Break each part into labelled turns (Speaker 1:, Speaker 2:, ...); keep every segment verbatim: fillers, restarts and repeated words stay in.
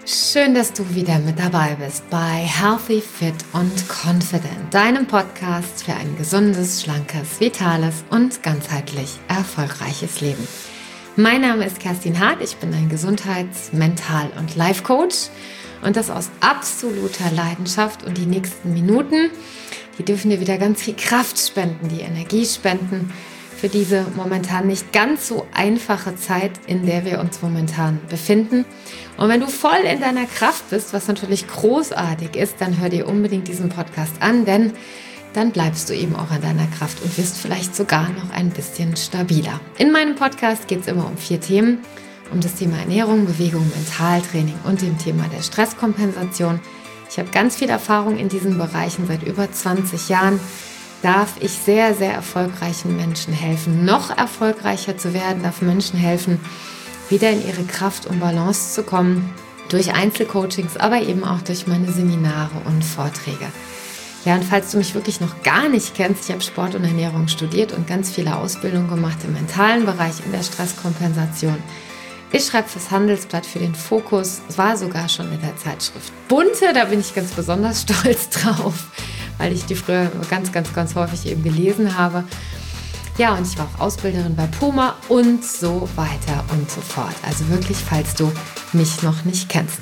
Speaker 1: Schön, dass du wieder mit dabei bist bei Healthy, Fit und Confident, deinem Podcast für ein gesundes, schlankes, vitales und ganzheitlich erfolgreiches Leben. Mein Name ist Kerstin Hart, ich bin ein Gesundheits-, Mental- und Life-Coach und das aus absoluter Leidenschaft. Und die nächsten Minuten, die dürfen dir wieder ganz viel Kraft spenden, die Energie spenden für diese momentan nicht ganz so einfache Zeit, in der wir uns momentan befinden. Und wenn du voll in deiner Kraft bist, was natürlich großartig ist, dann hör dir unbedingt diesen Podcast an, denn dann bleibst du eben auch in deiner Kraft und wirst vielleicht sogar noch ein bisschen stabiler. In meinem Podcast geht es immer um vier Themen, um das Thema Ernährung, Bewegung, Mentaltraining und dem Thema der Stresskompensation. Ich habe ganz viel Erfahrung in diesen Bereichen seit über zwanzig Jahren. Darf ich sehr, sehr erfolgreichen Menschen helfen, noch erfolgreicher zu werden, darf Menschen helfen, wieder in ihre Kraft und Balance zu kommen, durch Einzelcoachings, aber eben auch durch meine Seminare und Vorträge. Ja, und falls du mich wirklich noch gar nicht kennst, ich habe Sport und Ernährung studiert und ganz viele Ausbildungen gemacht im mentalen Bereich, in der Stresskompensation. Ich schreibe fürs Handelsblatt, für den Fokus, es war sogar schon in der Zeitschrift Bunte, da bin ich ganz besonders stolz drauf, weil ich die früher ganz, ganz, ganz häufig eben gelesen habe. Ja, und ich war auch Ausbilderin bei Puma und so weiter und so fort. Also wirklich, falls du mich noch nicht kennst.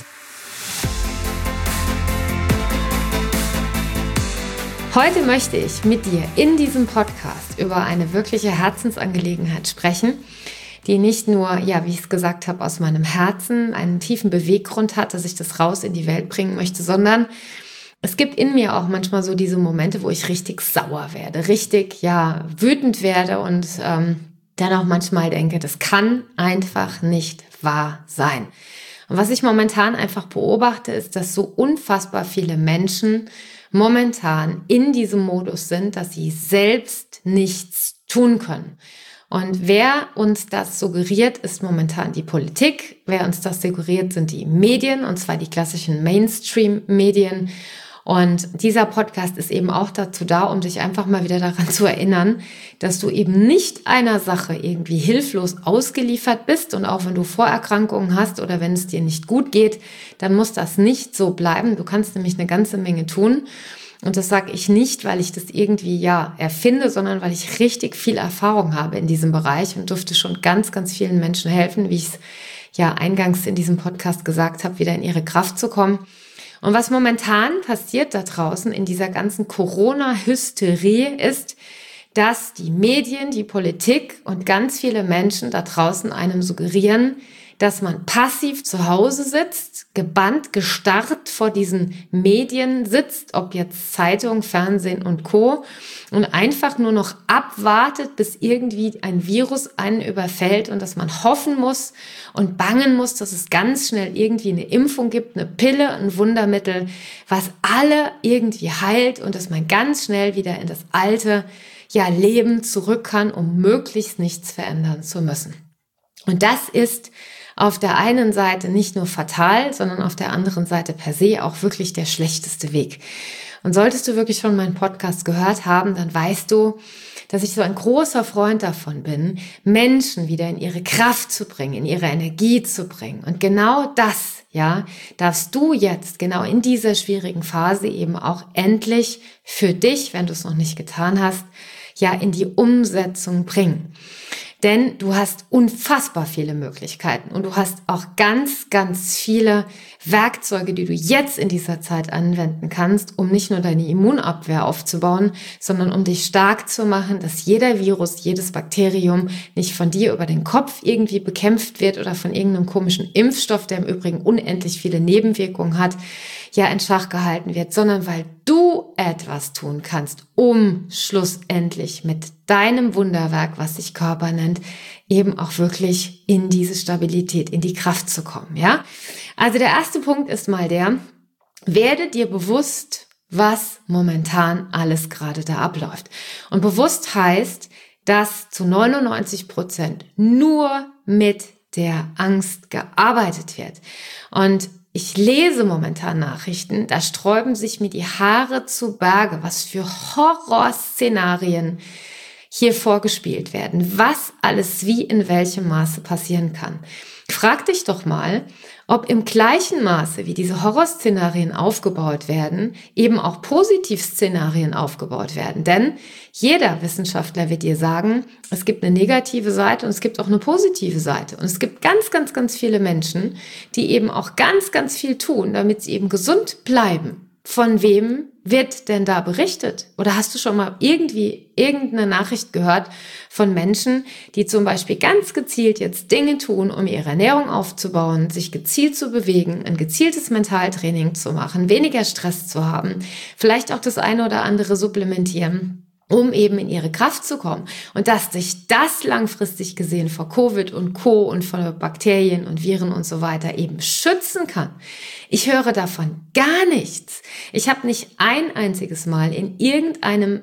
Speaker 1: Heute möchte ich mit dir in diesem Podcast über eine wirkliche Herzensangelegenheit sprechen, die nicht nur, ja, wie ich es gesagt habe, aus meinem Herzen einen tiefen Beweggrund hat, dass ich das raus in die Welt bringen möchte, sondern es gibt in mir auch manchmal so diese Momente, wo ich richtig sauer werde, richtig, ja, wütend werde und ähm, dann auch manchmal denke, das kann einfach nicht wahr sein. Und was ich momentan einfach beobachte, ist, dass so unfassbar viele Menschen momentan in diesem Modus sind, dass sie selbst nichts tun können. Und wer uns das suggeriert, ist momentan die Politik. Wer uns das suggeriert, sind die Medien, und zwar die klassischen Mainstream-Medien. Und dieser Podcast ist eben auch dazu da, um dich einfach mal wieder daran zu erinnern, dass du eben nicht einer Sache irgendwie hilflos ausgeliefert bist. Und auch wenn du Vorerkrankungen hast oder wenn es dir nicht gut geht, dann muss das nicht so bleiben. Du kannst nämlich eine ganze Menge tun. Und das sage ich nicht, weil ich das irgendwie ja erfinde, sondern weil ich richtig viel Erfahrung habe in diesem Bereich und durfte schon ganz, ganz vielen Menschen helfen, wie ich es ja eingangs in diesem Podcast gesagt habe, wieder in ihre Kraft zu kommen. Und was momentan passiert da draußen in dieser ganzen Corona-Hysterie ist, dass die Medien, die Politik und ganz viele Menschen da draußen einem suggerieren, dass man passiv zu Hause sitzt, gebannt, gestarrt vor diesen Medien sitzt, ob jetzt Zeitung, Fernsehen und Co. und einfach nur noch abwartet, bis irgendwie ein Virus einen überfällt und dass man hoffen muss und bangen muss, dass es ganz schnell irgendwie eine Impfung gibt, eine Pille, ein Wundermittel, was alle irgendwie heilt und dass man ganz schnell wieder in das alte ja, Leben zurück kann, um möglichst nichts verändern zu müssen. Und das ist auf der einen Seite nicht nur fatal, sondern auf der anderen Seite per se auch wirklich der schlechteste Weg. Und solltest du wirklich schon meinen Podcast gehört haben, dann weißt du, dass ich so ein großer Freund davon bin, Menschen wieder in ihre Kraft zu bringen, in ihre Energie zu bringen. Und genau das, ja, darfst du jetzt genau in dieser schwierigen Phase eben auch endlich für dich, wenn du es noch nicht getan hast, ja, in die Umsetzung bringen. Denn du hast unfassbar viele Möglichkeiten und du hast auch ganz, ganz viele Werkzeuge, die du jetzt in dieser Zeit anwenden kannst, um nicht nur deine Immunabwehr aufzubauen, sondern um dich stark zu machen, dass jeder Virus, jedes Bakterium nicht von dir über den Kopf irgendwie bekämpft wird oder von irgendeinem komischen Impfstoff, der im Übrigen unendlich viele Nebenwirkungen hat, ja in Schach gehalten wird, sondern weil du etwas tun kannst, um schlussendlich mit deinem Wunderwerk, was sich Körper nennt, eben auch wirklich in diese Stabilität, in die Kraft zu kommen, ja? Also der erste Punkt ist mal der, werde dir bewusst, was momentan alles gerade da abläuft. Und bewusst heißt, dass zu neunundneunzig Prozent nur mit der Angst gearbeitet wird. Und ich lese momentan Nachrichten, da sträuben sich mir die Haare zu Berge, was für Horrorszenarien hier vorgespielt werden, was alles wie in welchem Maße passieren kann. Frag dich doch mal, ob im gleichen Maße, wie diese Horrorszenarien aufgebaut werden, eben auch Positivszenarien aufgebaut werden. Denn jeder Wissenschaftler wird dir sagen, es gibt eine negative Seite und es gibt auch eine positive Seite. Und es gibt ganz, ganz, ganz viele Menschen, die eben auch ganz, ganz viel tun, damit sie eben gesund bleiben. Von wem wird denn da berichtet? Oder hast du schon mal irgendwie irgendeine Nachricht gehört von Menschen, die zum Beispiel ganz gezielt jetzt Dinge tun, um ihre Ernährung aufzubauen, sich gezielt zu bewegen, ein gezieltes Mentaltraining zu machen, weniger Stress zu haben, vielleicht auch das eine oder andere supplementieren, um eben in ihre Kraft zu kommen und dass sich das langfristig gesehen vor Covid und Co. und vor Bakterien und Viren und so weiter eben schützen kann. Ich höre davon gar nichts. Ich habe nicht ein einziges Mal in irgendeinem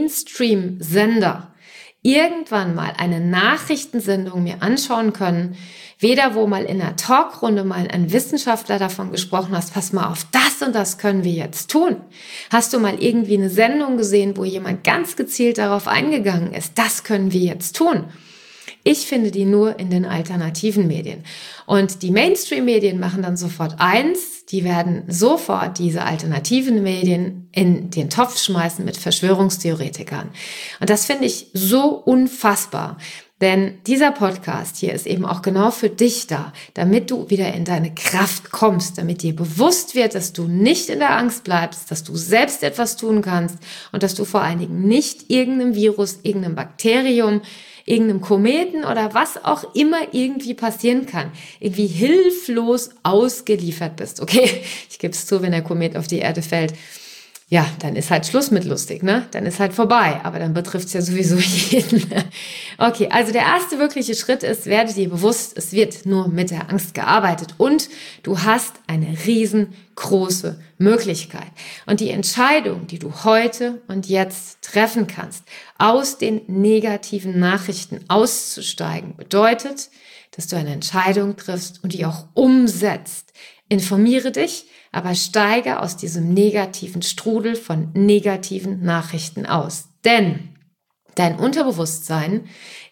Speaker 1: Mainstream-Sender irgendwann mal eine Nachrichtensendung mir anschauen können, weder wo mal in einer Talkrunde mal ein Wissenschaftler davon gesprochen hast, pass mal auf, das und das können wir jetzt tun. Hast du mal irgendwie eine Sendung gesehen, wo jemand ganz gezielt darauf eingegangen ist, das können wir jetzt tun? Ich finde die nur in den alternativen Medien. Und die Mainstream-Medien machen dann sofort eins, die werden sofort diese alternativen Medien in den Topf schmeißen mit Verschwörungstheoretikern. Und das finde ich so unfassbar. Denn dieser Podcast hier ist eben auch genau für dich da, damit du wieder in deine Kraft kommst, damit dir bewusst wird, dass du nicht in der Angst bleibst, dass du selbst etwas tun kannst und dass du vor allen Dingen nicht irgendeinem Virus, irgendeinem Bakterium, irgendeinem Kometen oder was auch immer irgendwie passieren kann, irgendwie hilflos ausgeliefert bist. Okay, ich gebe es zu, wenn der Komet auf die Erde fällt, ja, dann ist halt Schluss mit lustig, ne? Dann ist halt vorbei, aber dann betrifft es ja sowieso jeden. Okay, also der erste wirkliche Schritt ist, werde dir bewusst, es wird nur mit der Angst gearbeitet und du hast eine riesengroße Möglichkeit. Und die Entscheidung, die du heute und jetzt treffen kannst, aus den negativen Nachrichten auszusteigen, bedeutet, dass du eine Entscheidung triffst und die auch umsetzt. Informiere dich, aber steige aus diesem negativen Strudel von negativen Nachrichten aus. Denn dein Unterbewusstsein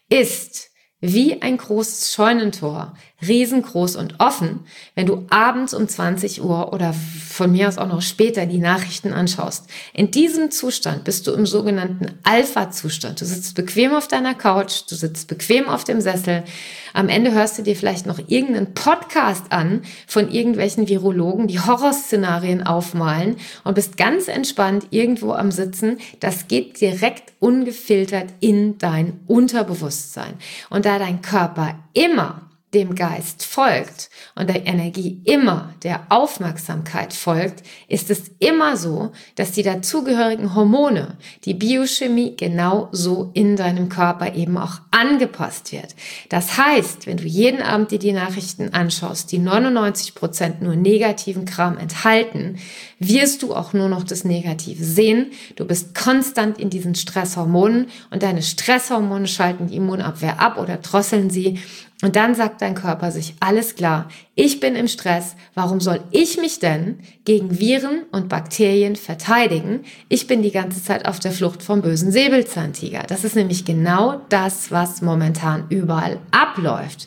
Speaker 1: ist wie ein großes Scheunentor, riesengroß und offen, wenn du abends um zwanzig Uhr oder von mir aus auch noch später die Nachrichten anschaust. In diesem Zustand bist du im sogenannten Alpha-Zustand. Du sitzt bequem auf deiner Couch, du sitzt bequem auf dem Sessel. Am Ende hörst du dir vielleicht noch irgendeinen Podcast an von irgendwelchen Virologen, die Horrorszenarien aufmalen und bist ganz entspannt irgendwo am Sitzen. Das geht direkt ungefiltert in dein Unterbewusstsein. Und da dein Körper immer dem Geist folgt und der Energie immer der Aufmerksamkeit folgt, ist es immer so, dass die dazugehörigen Hormone, die Biochemie genau so in deinem Körper eben auch angepasst wird. Das heißt, wenn du jeden Abend dir die Nachrichten anschaust, die neunundneunzig Prozent nur negativen Kram enthalten, wirst du auch nur noch das Negative sehen. Du bist konstant in diesen Stresshormonen und deine Stresshormone schalten die Immunabwehr ab oder drosseln sie. Und dann sagt dein Körper sich, alles klar, ich bin im Stress, warum soll ich mich denn gegen Viren und Bakterien verteidigen? Ich bin die ganze Zeit auf der Flucht vom bösen Säbelzahntiger. Das ist nämlich genau das, was momentan überall abläuft.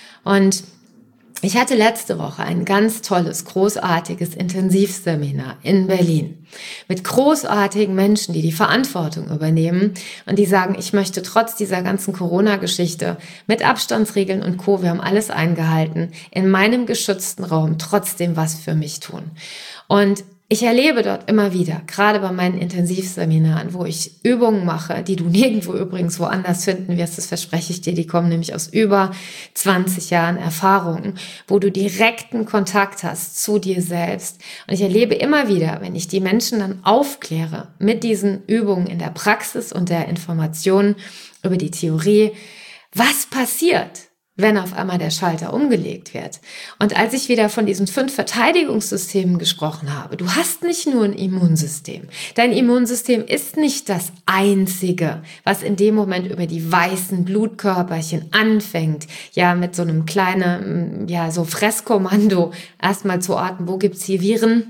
Speaker 1: Und ich hatte letzte Woche ein ganz tolles, großartiges Intensivseminar in Berlin mit großartigen Menschen, die die Verantwortung übernehmen und die sagen, ich möchte trotz dieser ganzen Corona-Geschichte mit Abstandsregeln und Co., wir haben alles eingehalten, in meinem geschützten Raum trotzdem was für mich tun. Und ich erlebe dort immer wieder, gerade bei meinen Intensivseminaren, wo ich Übungen mache, die du nirgendwo übrigens woanders finden wirst, das verspreche ich dir, die kommen nämlich aus über zwanzig Jahren Erfahrung, wo du direkten Kontakt hast zu dir selbst. Und ich erlebe immer wieder, wenn ich die Menschen dann aufkläre mit diesen Übungen in der Praxis und der Information über die Theorie, was passiert, wenn auf einmal der Schalter umgelegt wird. Und als ich wieder von diesen fünf Verteidigungssystemen gesprochen habe, du hast nicht nur ein Immunsystem. Dein Immunsystem ist nicht das einzige, was in dem Moment über die weißen Blutkörperchen anfängt, ja, mit so einem kleinen, ja, so Fresskommando erstmal zu orten, wo gibt's hier Viren?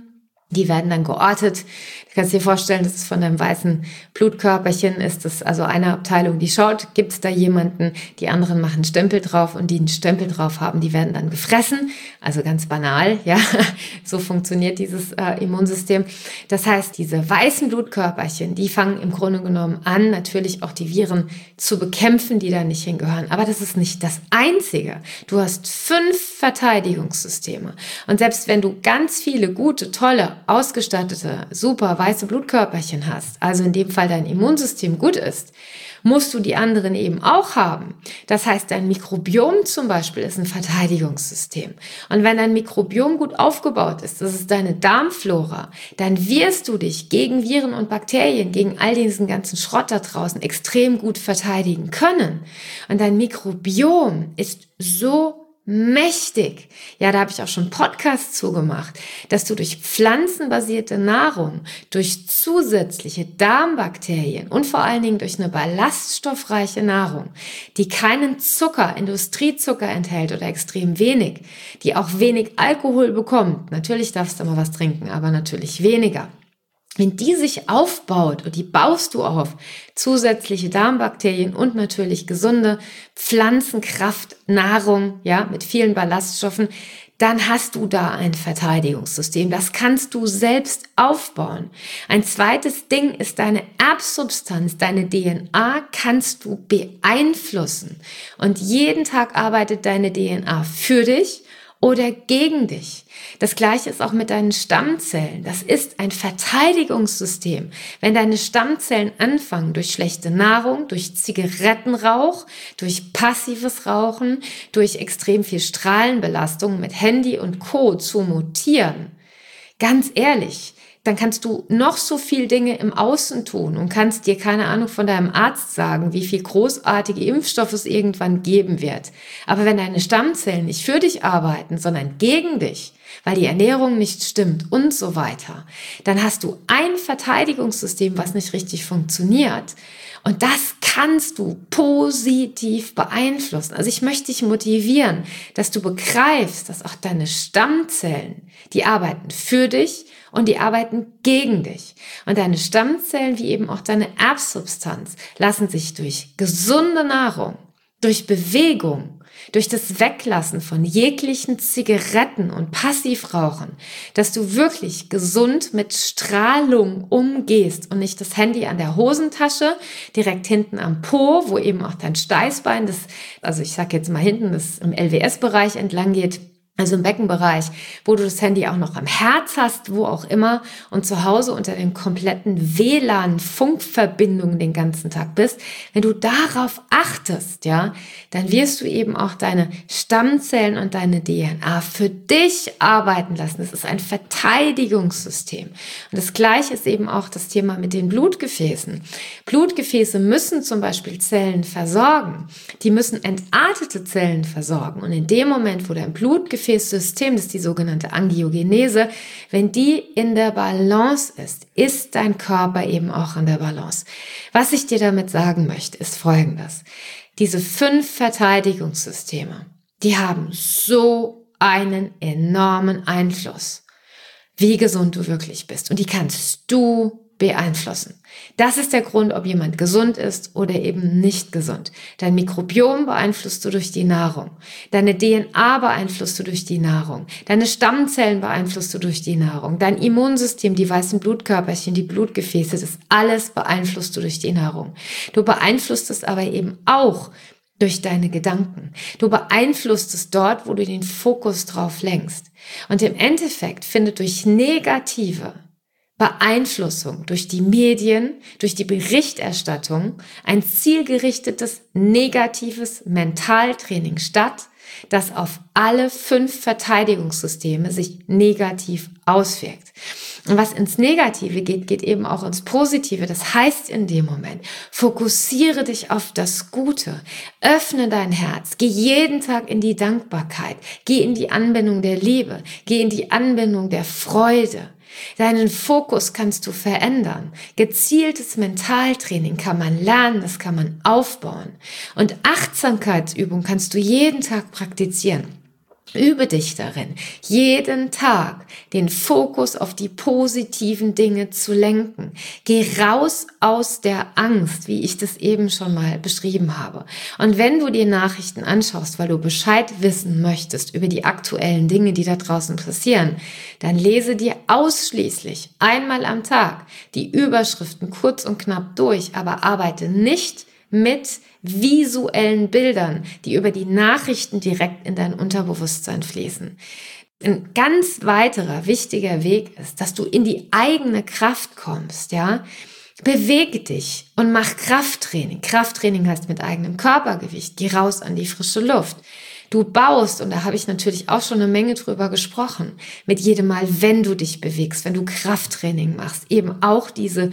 Speaker 1: Die werden dann geortet. Du kannst dir vorstellen, das ist von deinem weißen Blutkörperchen, ist das also eine Abteilung, die schaut, gibt es da jemanden, die anderen machen Stempel drauf und die einen Stempel drauf haben, die werden dann gefressen. Also ganz banal, ja, so funktioniert dieses äh, Immunsystem. Das heißt, diese weißen Blutkörperchen, die fangen im Grunde genommen an, natürlich auch die Viren zu bekämpfen, die da nicht hingehören. Aber das ist nicht das Einzige. Du hast fünf Verteidigungssysteme. Und selbst wenn du ganz viele gute, tolle, ausgestattete, super weiße Blutkörperchen hast, also in dem Fall dein Immunsystem gut ist, musst du die anderen eben auch haben. Das heißt, dein Mikrobiom zum Beispiel ist ein Verteidigungssystem. Und wenn dein Mikrobiom gut aufgebaut ist, das ist deine Darmflora, dann wirst du dich gegen Viren und Bakterien, gegen all diesen ganzen Schrott da draußen extrem gut verteidigen können. Und dein Mikrobiom ist so mächtig. Ja, da habe ich auch schon Podcasts zugemacht, dass du durch pflanzenbasierte Nahrung, durch zusätzliche Darmbakterien und vor allen Dingen durch eine ballaststoffreiche Nahrung, die keinen Zucker, Industriezucker enthält oder extrem wenig, die auch wenig Alkohol bekommt. Natürlich darfst du mal was trinken, aber natürlich weniger. Wenn die sich aufbaut, und die baust du auf, zusätzliche Darmbakterien und natürlich gesunde Pflanzenkraftnahrung, ja, mit vielen Ballaststoffen, dann hast du da ein Verteidigungssystem. Das kannst du selbst aufbauen. Ein zweites Ding ist deine Erbsubstanz, deine D N A kannst du beeinflussen. Und jeden Tag arbeitet deine D N A für dich oder gegen dich. Das Gleiche ist auch mit deinen Stammzellen. Das ist ein Verteidigungssystem. Wenn deine Stammzellen anfangen, durch schlechte Nahrung, durch Zigarettenrauch, durch passives Rauchen, durch extrem viel Strahlenbelastung mit Handy und Co. zu mutieren, ganz ehrlich, dann kannst du noch so viel Dinge im Außen tun und kannst dir, keine Ahnung, von deinem Arzt sagen, wie viel großartige Impfstoffe es irgendwann geben wird. Aber wenn deine Stammzellen nicht für dich arbeiten, sondern gegen dich, weil die Ernährung nicht stimmt und so weiter, dann hast du ein Verteidigungssystem, was nicht richtig funktioniert. Und das kannst du positiv beeinflussen. Also ich möchte dich motivieren, dass du begreifst, dass auch deine Stammzellen, die arbeiten für dich und die arbeiten gegen dich. Und deine Stammzellen, wie eben auch deine Erbsubstanz, lassen sich durch gesunde Nahrung, durch Bewegung, durch das Weglassen von jeglichen Zigaretten und Passivrauchen, dass du wirklich gesund mit Strahlung umgehst und nicht das Handy an der Hosentasche, direkt hinten am Po, wo eben auch dein Steißbein, das, also ich sag jetzt mal hinten, das im L W S-Bereich entlang geht, also im Beckenbereich, wo du das Handy auch noch am Herz hast, wo auch immer, und zu Hause unter den kompletten W L A N-Funkverbindungen den ganzen Tag bist. Wenn du darauf achtest, ja, dann wirst du eben auch deine Stammzellen und deine D N A für dich arbeiten lassen. Das ist ein Verteidigungssystem. Und das Gleiche ist eben auch das Thema mit den Blutgefäßen. Blutgefäße müssen zum Beispiel Zellen versorgen. Die müssen entartete Zellen versorgen. Und in dem Moment, wo dein Blutgefäß System, das ist die sogenannte Angiogenese, wenn die in der Balance ist, ist dein Körper eben auch in der Balance. Was ich dir damit sagen möchte, ist Folgendes. Diese fünf Verteidigungssysteme, die haben so einen enormen Einfluss, wie gesund du wirklich bist. Und die kannst du beeinflussen. Das ist der Grund, ob jemand gesund ist oder eben nicht gesund. Dein Mikrobiom beeinflusst du durch die Nahrung. Deine D N A beeinflusst du durch die Nahrung. Deine Stammzellen beeinflusst du durch die Nahrung. Dein Immunsystem, die weißen Blutkörperchen, die Blutgefäße, das alles beeinflusst du durch die Nahrung. Du beeinflusst es aber eben auch durch deine Gedanken. Du beeinflusst es dort, wo du den Fokus drauf lenkst. Und im Endeffekt findet durch negative Beeinflussung durch die Medien, durch die Berichterstattung ein zielgerichtetes, negatives Mentaltraining statt, das auf alle fünf Verteidigungssysteme sich negativ auswirkt. Und was ins Negative geht, geht eben auch ins Positive. Das heißt in dem Moment, fokussiere dich auf das Gute, öffne dein Herz, geh jeden Tag in die Dankbarkeit, geh in die Anbindung der Liebe, geh in die Anbindung der Freude. Deinen Fokus kannst du verändern. Gezieltes Mentaltraining kann man lernen, das kann man aufbauen. Und Achtsamkeitsübung kannst du jeden Tag praktizieren. Übe dich darin, jeden Tag den Fokus auf die positiven Dinge zu lenken. Geh raus aus der Angst, wie ich das eben schon mal beschrieben habe. Und wenn du dir Nachrichten anschaust, weil du Bescheid wissen möchtest über die aktuellen Dinge, die da draußen passieren, dann lese dir ausschließlich einmal am Tag die Überschriften kurz und knapp durch, aber arbeite nicht mit visuellen Bildern, die über die Nachrichten direkt in dein Unterbewusstsein fließen. Ein ganz weiterer wichtiger Weg ist, dass du in die eigene Kraft kommst, ja. Bewege dich und mach Krafttraining. Krafttraining heißt mit eigenem Körpergewicht. Geh raus an die frische Luft. Du baust, und da habe ich natürlich auch schon eine Menge drüber gesprochen, mit jedem Mal, wenn du dich bewegst, wenn du Krafttraining machst, eben auch diese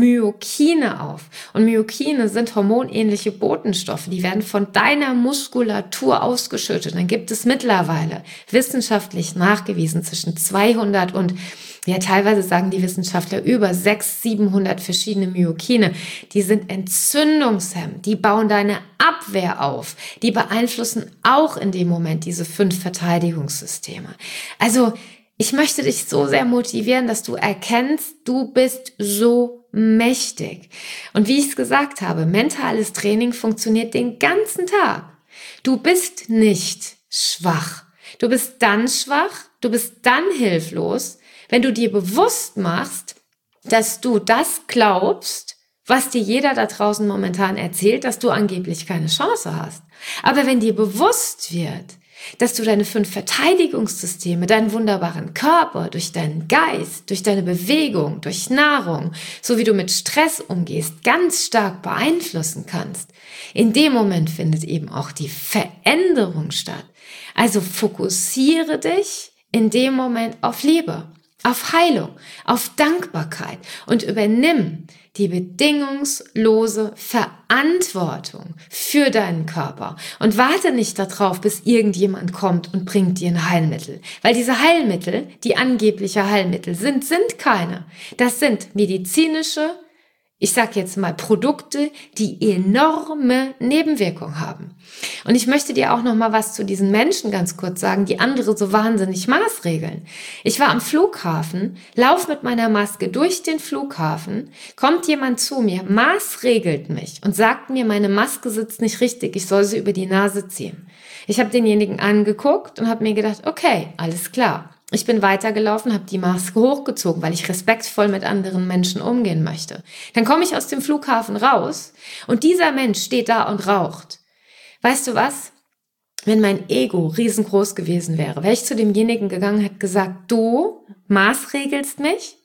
Speaker 1: Myokine auf. Und Myokine sind hormonähnliche Botenstoffe, die werden von deiner Muskulatur ausgeschüttet. Dann gibt es mittlerweile wissenschaftlich nachgewiesen zwischen zweihundert und ja, teilweise sagen die Wissenschaftler über sechshundert, siebenhundert verschiedene Myokine. Die sind entzündungshemmend, die bauen deine Abwehr auf, die beeinflussen auch in dem Moment diese fünf Verteidigungssysteme. Also ich möchte dich so sehr motivieren, dass du erkennst, du bist so mächtig. Und wie ich es gesagt habe, mentales Training funktioniert den ganzen Tag. Du bist nicht schwach. Du bist dann schwach, du bist dann hilflos, wenn du dir bewusst machst, dass du das glaubst, was dir jeder da draußen momentan erzählt, dass du angeblich keine Chance hast. Aber wenn dir bewusst wird, dass du deine fünf Verteidigungssysteme, deinen wunderbaren Körper, durch deinen Geist, durch deine Bewegung, durch Nahrung, so wie du mit Stress umgehst, ganz stark beeinflussen kannst, in dem Moment findet eben auch die Veränderung statt. Also fokussiere dich in dem Moment auf Liebe, auf Heilung, auf Dankbarkeit und übernimm die bedingungslose Verantwortung für deinen Körper und warte nicht darauf, bis irgendjemand kommt und bringt dir ein Heilmittel. Weil diese Heilmittel, die angebliche Heilmittel sind, sind keine. Das sind medizinische, ich sage jetzt mal Produkte, die enorme Nebenwirkungen haben. Und ich möchte dir auch noch mal was zu diesen Menschen ganz kurz sagen, die andere so wahnsinnig maßregeln. Ich war am Flughafen, lauf mit meiner Maske durch den Flughafen, kommt jemand zu mir, maßregelt mich und sagt mir, meine Maske sitzt nicht richtig, ich soll sie über die Nase ziehen. Ich habe denjenigen angeguckt und habe mir gedacht, okay, alles klar. Ich bin weitergelaufen, habe die Maske hochgezogen, weil ich respektvoll mit anderen Menschen umgehen möchte. Dann komme ich aus dem Flughafen raus und dieser Mensch steht da und raucht. Weißt du was? Wenn mein Ego riesengroß gewesen wäre, wäre ich zu demjenigen gegangen und hätte gesagt, du maßregelst mich,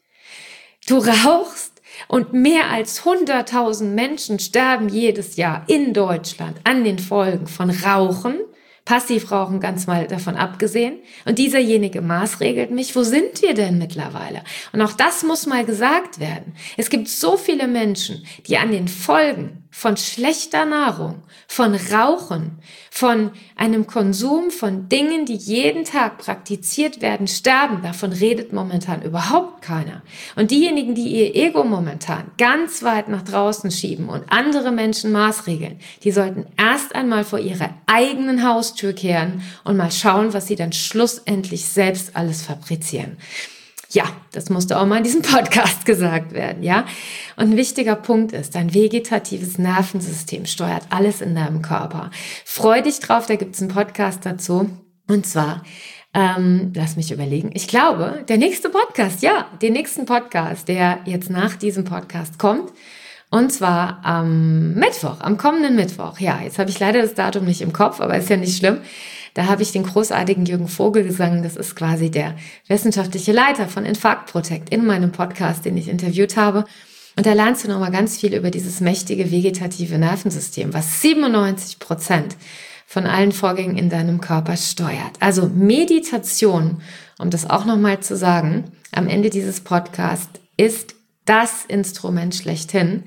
Speaker 1: du rauchst und mehr als hunderttausend Menschen sterben jedes Jahr in Deutschland an den Folgen von Rauchen, Passivrauchen ganz mal davon abgesehen. Und dieserjenige maßregelt mich. Wo sind wir denn mittlerweile? Und auch das muss mal gesagt werden. Es gibt so viele Menschen, die an den Folgen von schlechter Nahrung, von Rauchen, von einem Konsum von Dingen, die jeden Tag praktiziert werden, sterben. Davon redet momentan überhaupt keiner. Und diejenigen, die ihr Ego momentan ganz weit nach draußen schieben und andere Menschen maßregeln, die sollten erst einmal vor ihrer eigenen Haustür kehren und mal schauen, was sie dann schlussendlich selbst alles fabrizieren. Ja, das musste auch mal in diesem Podcast gesagt werden, ja. Und ein wichtiger Punkt ist, dein vegetatives Nervensystem steuert alles in deinem Körper. Freu dich drauf, da gibt's einen Podcast dazu. Und zwar, ähm, lass mich überlegen, ich glaube, der nächste Podcast, ja, den nächsten Podcast, der jetzt nach diesem Podcast kommt, und zwar am Mittwoch, am kommenden Mittwoch. Ja, jetzt habe ich leider das Datum nicht im Kopf, aber ist ja nicht schlimm. Da habe ich den großartigen Jürgen Vogel gesungen. Das ist quasi der wissenschaftliche Leiter von Infarkt Protect in meinem Podcast, den ich interviewt habe. Und da lernst du nochmal ganz viel über dieses mächtige vegetative Nervensystem, was siebenundneunzig Prozent von allen Vorgängen in deinem Körper steuert. Also Meditation, um das auch nochmal zu sagen, am Ende dieses Podcasts ist das Instrument schlechthin,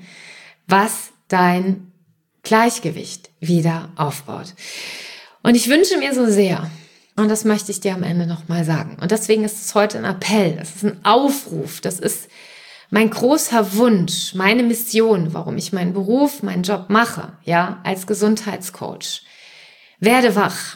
Speaker 1: was dein Gleichgewicht wieder aufbaut. Und ich wünsche mir so sehr, und das möchte ich dir am Ende nochmal sagen, und deswegen ist es heute ein Appell, das ist ein Aufruf, das ist mein großer Wunsch, meine Mission, warum ich meinen Beruf, meinen Job mache, ja, als Gesundheitscoach. Werde wach.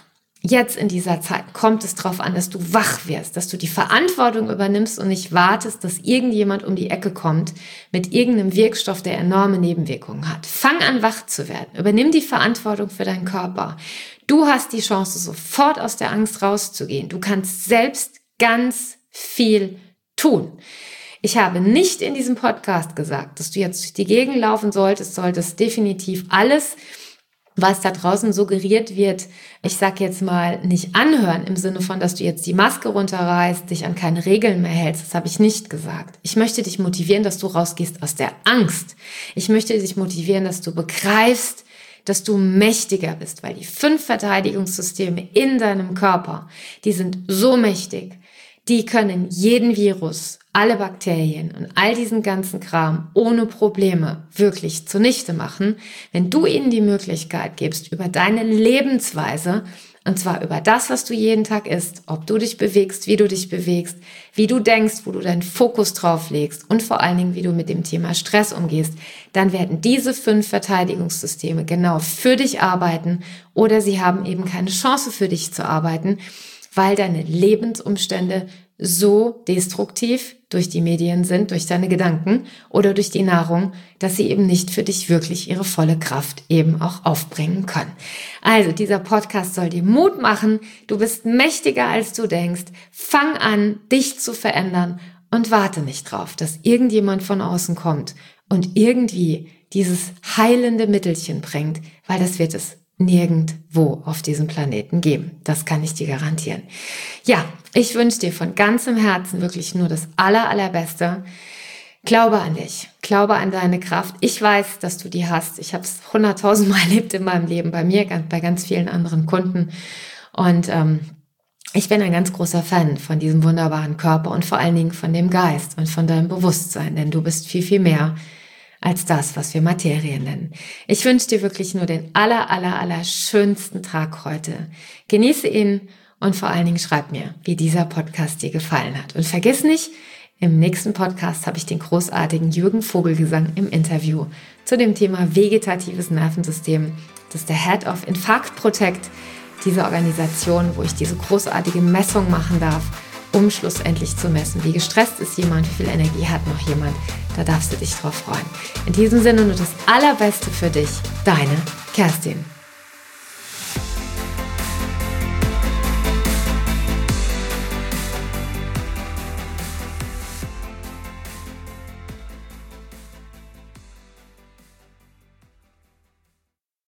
Speaker 1: jetzt in dieser Zeit kommt es darauf an, dass du wach wirst, dass du die Verantwortung übernimmst und nicht wartest, dass irgendjemand um die Ecke kommt mit irgendeinem Wirkstoff, der enorme Nebenwirkungen hat. Fang an, wach zu werden. Übernimm die Verantwortung für deinen Körper. Du hast die Chance, sofort aus der Angst rauszugehen. Du kannst selbst ganz viel tun. Ich habe nicht in diesem Podcast gesagt, dass du jetzt durch die Gegend laufen solltest, solltest definitiv alles, was da draußen suggeriert wird, ich sag jetzt mal, nicht anhören, im Sinne von, dass du jetzt die Maske runterreißt, dich an keine Regeln mehr hältst. Das habe ich nicht gesagt. Ich möchte dich motivieren, dass du rausgehst aus der Angst. Ich möchte dich motivieren, dass du begreifst, dass du mächtiger bist, weil die fünf Verteidigungssysteme in deinem Körper, die sind so mächtig, die können jeden Virus, alle Bakterien und all diesen ganzen Kram ohne Probleme wirklich zunichte machen, wenn du ihnen die Möglichkeit gibst, über deine Lebensweise, und zwar über das, was du jeden Tag isst, ob du dich bewegst, wie du dich bewegst, wie du denkst, wo du deinen Fokus drauf legst und vor allen Dingen, wie du mit dem Thema Stress umgehst, dann werden diese fünf Verteidigungssysteme genau für dich arbeiten oder sie haben eben keine Chance für dich zu arbeiten, weil deine Lebensumstände so destruktiv durch die Medien sind, durch deine Gedanken oder durch die Nahrung, dass sie eben nicht für dich wirklich ihre volle Kraft eben auch aufbringen können. Also dieser Podcast soll dir Mut machen. Du bist mächtiger, als du denkst. Fang an, dich zu verändern und warte nicht drauf, dass irgendjemand von außen kommt und irgendwie dieses heilende Mittelchen bringt, weil das wird es nirgendwo auf diesem Planeten geben. Das kann ich dir garantieren. Ja, ich wünsche dir von ganzem Herzen wirklich nur das aller, allerbeste. Glaube an dich. Glaube an deine Kraft. Ich weiß, dass du die hast. Ich habe es hunderttausendmal erlebt in meinem Leben, bei mir, bei ganz vielen anderen Kunden. Und ähm, ich bin ein ganz großer Fan von diesem wunderbaren Körper und vor allen Dingen von dem Geist und von deinem Bewusstsein, denn du bist viel, viel mehr als das, was wir Materie nennen. Ich wünsche dir wirklich nur den aller, aller, aller schönsten Tag heute. Genieße ihn und vor allen Dingen schreib mir, wie dieser Podcast dir gefallen hat. Und vergiss nicht, im nächsten Podcast habe ich den großartigen Jürgen Vogelgesang im Interview zu dem Thema vegetatives Nervensystem. Das ist der Head of Infarct Protect, diese Organisation, wo ich diese großartige Messung machen darf, um schlussendlich zu messen, wie gestresst ist jemand, wie viel Energie hat noch jemand. Da darfst du dich drauf freuen. In diesem Sinne nur das Allerbeste für dich, deine Kerstin.